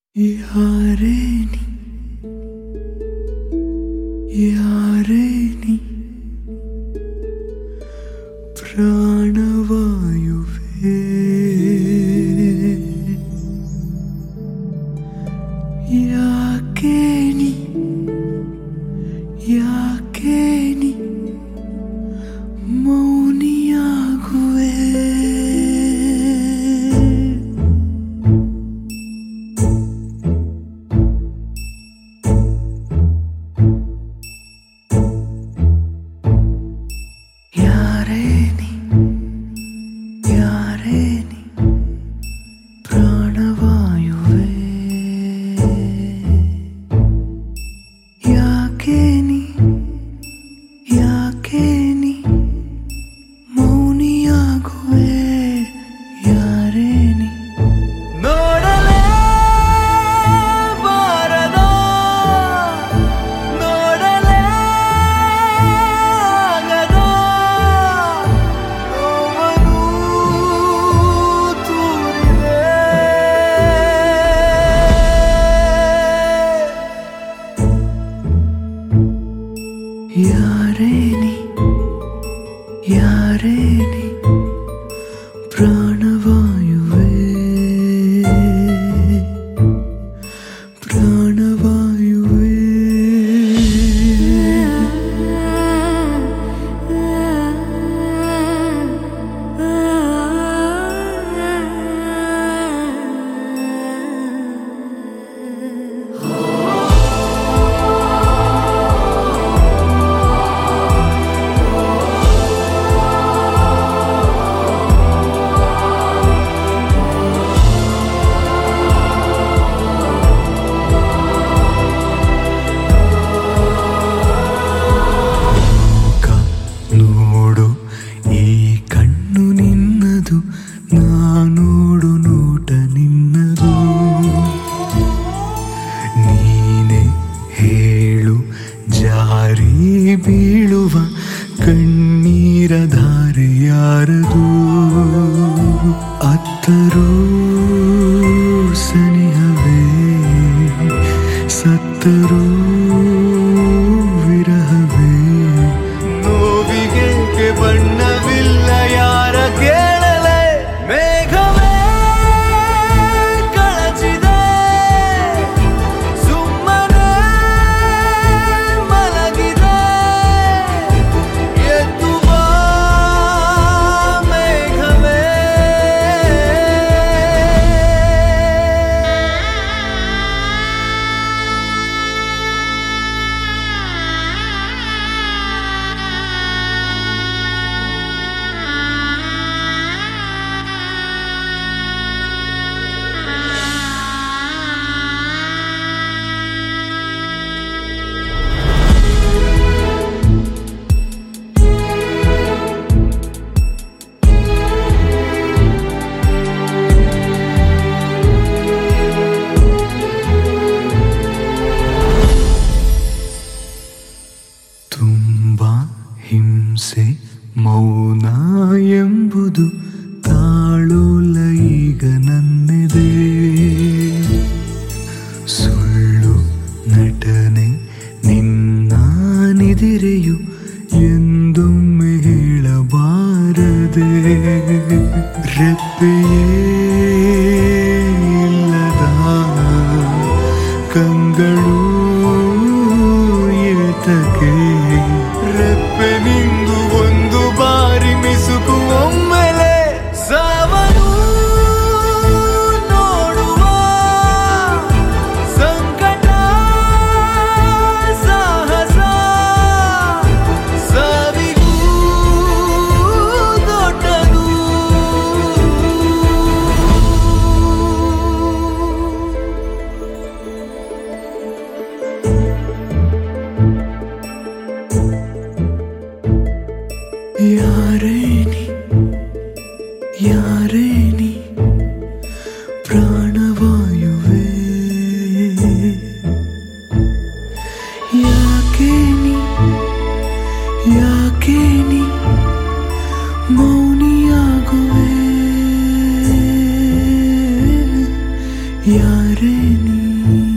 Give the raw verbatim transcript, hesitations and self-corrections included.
ಯಾರೇ ನೀ ಯಾರೇ ನೀ ಪ್ರಾಣವಾಯುವೆ ಯಾಕೆ ನೀ ಯಾಕೆ ನೀ ಮೌನಿಯಾಗುವೆ ಯಾರೇ ನೀ ಯಾರೇ ನೀ ಪ್ರಾಣವಾಯುವೆ ಯಾಕೆ ನೀ ಯಾಕೆ ನೀ ಮೌನಿಯಾಗುವೆ ಯಾರೇ ನೀ ನೋಡಲೇ ಬಾರದ ನೋಡಲೇ ಆಗದ ನೋವನ್ನು ತೋರಿದೆ ಯಾರೇ ನೀ ಯಾರೇ ನೀ ಪ್ರಾಣವಾಯುವೆ ಪ್ರಾಣವಾಯುವೆ ನೋಡು ಈ ಕಣ್ಣು ನಿನ್ನದು ನಾನೋಡು ನೋಟ ನಿನ್ನದು ನೀನೆ ಹೇಳು ಜಾರಿ ಬೀಳುವ ಕಣ್ಣೀರ ಧಾರೆ ಯಾರದು ಅತ್ತರೂ ಸನಿಹವೇ ಸತ್ತರೂ ವಿರಹವೇ ನೋವಿಗೆ ಬಣ್ಣವಿಲ್ಲ ಯಾರ ಕೇಳಲೆ ಮೇಘವೇ ಕಳಚಿದೆ ಸುಮ್ಮನೆ ಮಲಗಿದೆ ಎದ್ದು ಬಾ ಮೇಘವೇ ನೀ